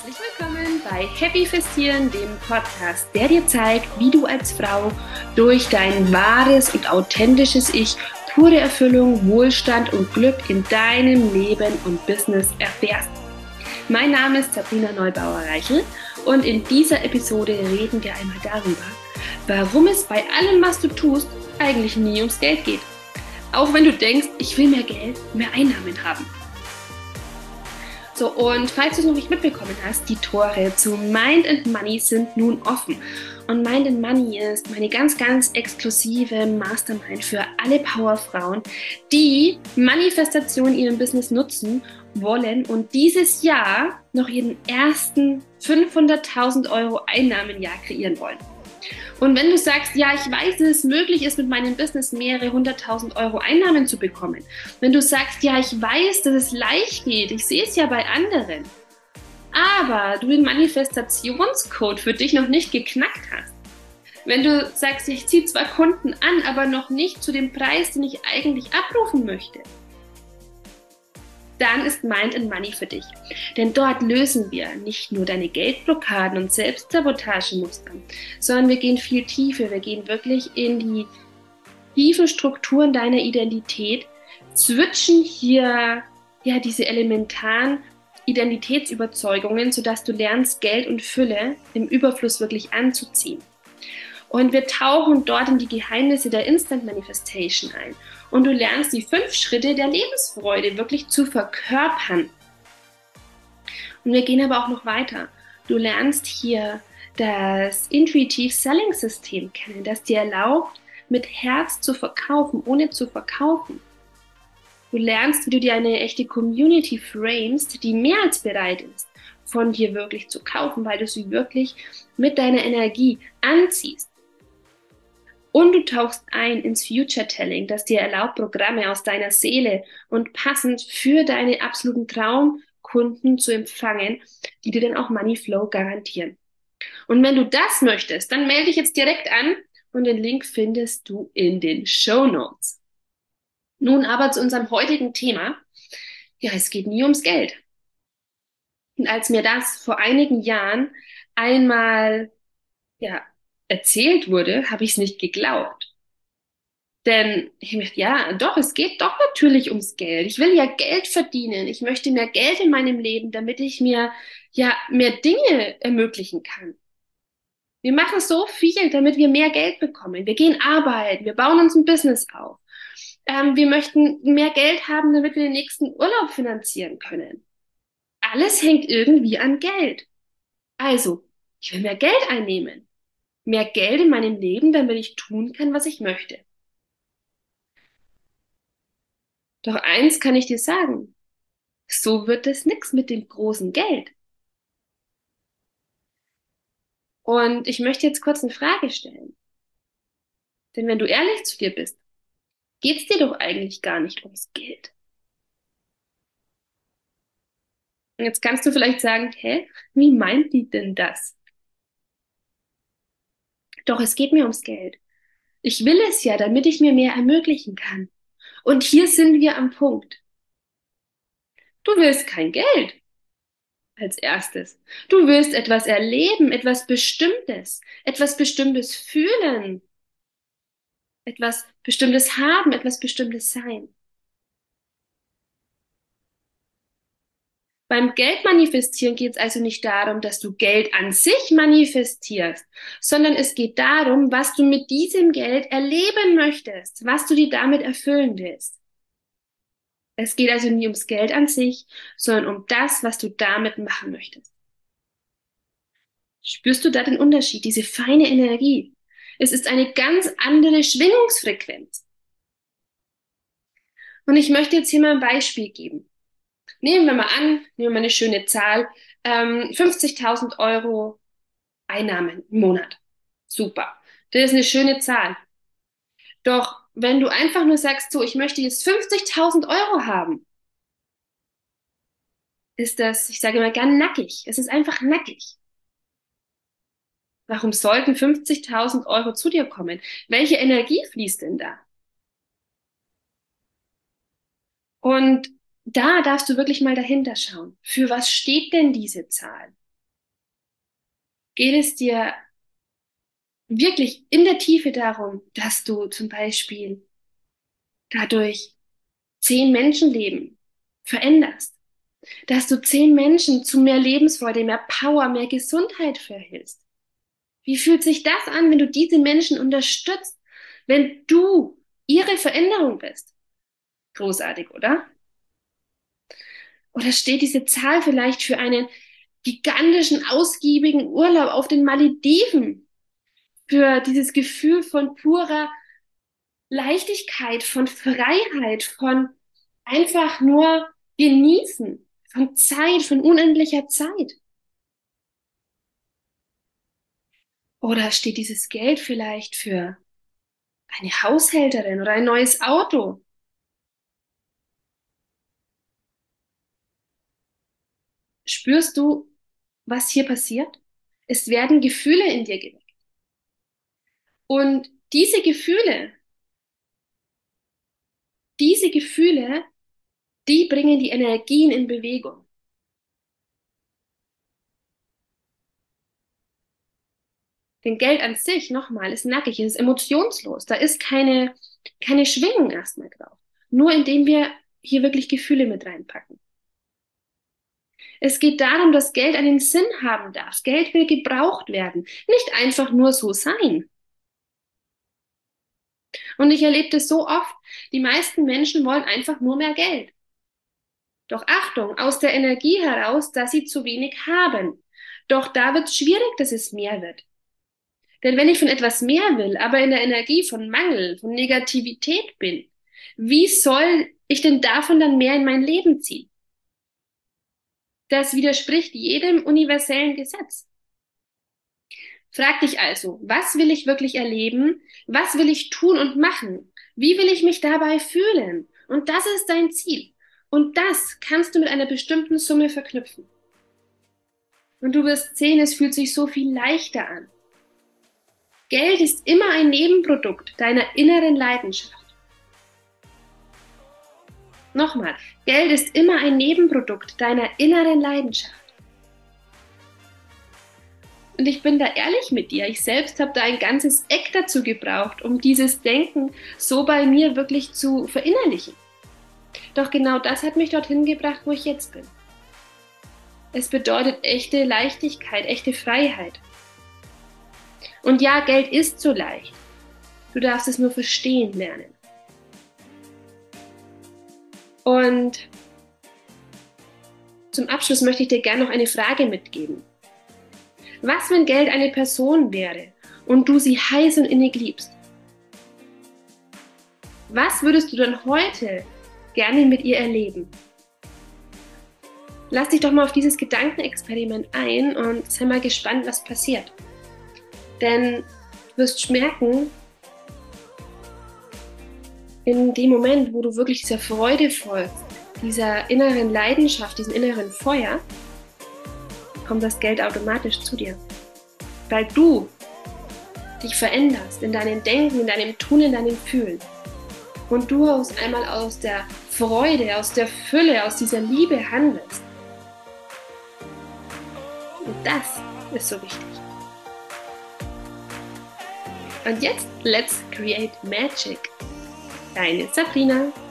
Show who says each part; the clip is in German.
Speaker 1: Herzlich willkommen bei Happy Festieren, dem Podcast, der dir zeigt, wie du als Frau durch dein wahres und authentisches Ich pure Erfüllung, Wohlstand und Glück in deinem Leben und Business erfährst. Mein Name ist Sabrina Neubauer-Reichel und in dieser Episode reden wir einmal darüber, warum es bei allem, was du tust, eigentlich nie ums Geld geht. Auch wenn du denkst, ich will mehr Geld, mehr Einnahmen haben. So, und falls du es noch nicht mitbekommen hast, die Tore zu Mind and Money sind nun offen. Und Mind and Money ist meine ganz, ganz exklusive Mastermind für alle Powerfrauen, die Manifestation in ihrem Business nutzen wollen und dieses Jahr noch ihren ersten 500.000 Euro Einnahmenjahr kreieren wollen. Und wenn du sagst, ja, ich weiß, dass es möglich ist, mit meinem Business mehrere 100.000 Euro Einnahmen zu bekommen. Wenn du sagst, ja, ich weiß, dass es leicht geht, ich sehe es ja bei anderen, aber du den Manifestationscode für dich noch nicht geknackt hast. Wenn du sagst, ich ziehe zwar Kunden an, aber noch nicht zu dem Preis, den ich eigentlich abrufen möchte, dann ist Mind and Money für dich. Denn dort lösen wir nicht nur deine Geldblockaden und Selbstsabotagemuster, sondern wir gehen viel tiefer. Wir gehen wirklich in die tiefen Strukturen deiner Identität, switchen hier ja diese elementaren Identitätsüberzeugungen, sodass du lernst, Geld und Fülle im Überfluss wirklich anzuziehen. Und wir tauchen dort in die Geheimnisse der Instant Manifestation ein. Und du lernst die 5 Schritte der Lebensfreude wirklich zu verkörpern. Und wir gehen aber auch noch weiter. Du lernst hier das Intuitive Selling System kennen, das dir erlaubt, mit Herz zu verkaufen, ohne zu verkaufen. Du lernst, wie du dir eine echte Community framest, die mehr als bereit ist, von dir wirklich zu kaufen, weil du sie wirklich mit deiner Energie anziehst. Und du tauchst ein ins Future-Telling, das dir erlaubt, Programme aus deiner Seele und passend für deine absoluten Traumkunden zu empfangen, die dir dann auch Moneyflow garantieren. Und wenn du das möchtest, dann melde dich jetzt direkt an und den Link findest du in den Shownotes. Nun aber zu unserem heutigen Thema. Ja, es geht nie ums Geld. Und als mir das vor einigen Jahren einmal erzählt wurde, habe ich es nicht geglaubt. Denn ich möchte, ja, doch, es geht doch natürlich ums Geld. Ich will ja Geld verdienen. Ich möchte mehr Geld in meinem Leben, damit ich mir ja mehr Dinge ermöglichen kann. Wir machen so viel, damit wir mehr Geld bekommen. Wir gehen arbeiten, wir bauen uns ein Business auf. Wir möchten mehr Geld haben, damit wir den nächsten Urlaub finanzieren können. Alles hängt irgendwie an Geld. Also, ich will mehr Geld einnehmen. Mehr Geld in meinem Leben, damit ich tun kann, was ich möchte. Doch eins kann ich dir sagen. So wird es nix mit dem großen Geld. Und ich möchte jetzt kurz eine Frage stellen. Denn wenn du ehrlich zu dir bist, geht's dir doch eigentlich gar nicht ums Geld. Und jetzt kannst du vielleicht sagen, hä, wie meint die denn das? Doch es geht mir ums Geld. Ich will es ja, damit ich mir mehr ermöglichen kann. Und hier sind wir am Punkt. Du willst kein Geld als erstes. Du willst etwas erleben, etwas Bestimmtes fühlen, etwas Bestimmtes haben, etwas Bestimmtes sein. Beim Geldmanifestieren geht es also nicht darum, dass du Geld an sich manifestierst, sondern es geht darum, was du mit diesem Geld erleben möchtest, was du dir damit erfüllen willst. Es geht also nie ums Geld an sich, sondern um das, was du damit machen möchtest. Spürst du da den Unterschied, diese feine Energie? Es ist eine ganz andere Schwingungsfrequenz. Und ich möchte jetzt hier mal ein Beispiel geben. Nehmen wir mal an, nehmen wir mal eine schöne Zahl, 50.000 Euro Einnahmen im Monat. Super. Das ist eine schöne Zahl. Doch wenn du einfach nur sagst, so, ich möchte jetzt 50.000 Euro haben, ist das, ich sage mal, gern nackig. Es ist einfach nackig. Warum sollten 50.000 Euro zu dir kommen? Welche Energie fließt denn da? Und da darfst du wirklich mal dahinter schauen. Für was steht denn diese Zahl? Geht es dir wirklich in der Tiefe darum, dass du zum Beispiel dadurch 10 Menschenleben veränderst, dass du 10 Menschen zu mehr Lebensfreude, mehr Power, mehr Gesundheit verhilfst? Wie fühlt sich das an, wenn du diese Menschen unterstützt, wenn du ihre Veränderung bist? Großartig, oder? Oder steht diese Zahl vielleicht für einen gigantischen, ausgiebigen Urlaub auf den Malediven? Für dieses Gefühl von purer Leichtigkeit, von Freiheit, von einfach nur genießen, von Zeit, von unendlicher Zeit? Oder steht dieses Geld vielleicht für eine Haushälterin oder ein neues Auto? Spürst du, was hier passiert? Es werden Gefühle in dir geweckt. Und diese Gefühle, die bringen die Energien in Bewegung. Denn Geld an sich, nochmal, ist nackig, es ist emotionslos. Da ist keine Schwingung erstmal drauf. Nur indem wir hier wirklich Gefühle mit reinpacken. Es geht darum, dass Geld einen Sinn haben darf. Geld will gebraucht werden, nicht einfach nur so sein. Und ich erlebe das so oft, die meisten Menschen wollen einfach nur mehr Geld. Doch Achtung, aus der Energie heraus, dass sie zu wenig haben. Doch da wird es schwierig, dass es mehr wird. Denn wenn ich von etwas mehr will, aber in der Energie von Mangel, von Negativität bin, wie soll ich denn davon dann mehr in mein Leben ziehen? Das widerspricht jedem universellen Gesetz. Frag dich also, was will ich wirklich erleben? Was will ich tun und machen? Wie will ich mich dabei fühlen? Und das ist dein Ziel. Und das kannst du mit einer bestimmten Summe verknüpfen. Und du wirst sehen, es fühlt sich so viel leichter an. Geld ist immer ein Nebenprodukt deiner inneren Leidenschaft. Nochmal, Geld ist immer ein Nebenprodukt deiner inneren Leidenschaft. Und ich bin da ehrlich mit dir. Ich selbst habe da ein ganzes Eck dazu gebraucht, um dieses Denken so bei mir wirklich zu verinnerlichen. Doch genau das hat mich dorthin gebracht, wo ich jetzt bin. Es bedeutet echte Leichtigkeit, echte Freiheit. Und ja, Geld ist so leicht. Du darfst es nur verstehen lernen. Und zum Abschluss möchte ich dir gerne noch eine Frage mitgeben. Was, wenn Geld eine Person wäre und du sie heiß und innig liebst? Was würdest du dann heute gerne mit ihr erleben? Lass dich doch mal auf dieses Gedankenexperiment ein und sei mal gespannt, was passiert. Denn du wirst merken, in dem Moment, wo du wirklich dieser Freude folgst, dieser inneren Leidenschaft, diesem inneren Feuer, kommt das Geld automatisch zu dir. Weil du dich veränderst in deinem Denken, in deinem Tun, in deinem Fühlen. Und du einmal aus der Freude, aus der Fülle, aus dieser Liebe handelst. Und das ist so wichtig. Und jetzt, let's create magic. Deine Sabrina.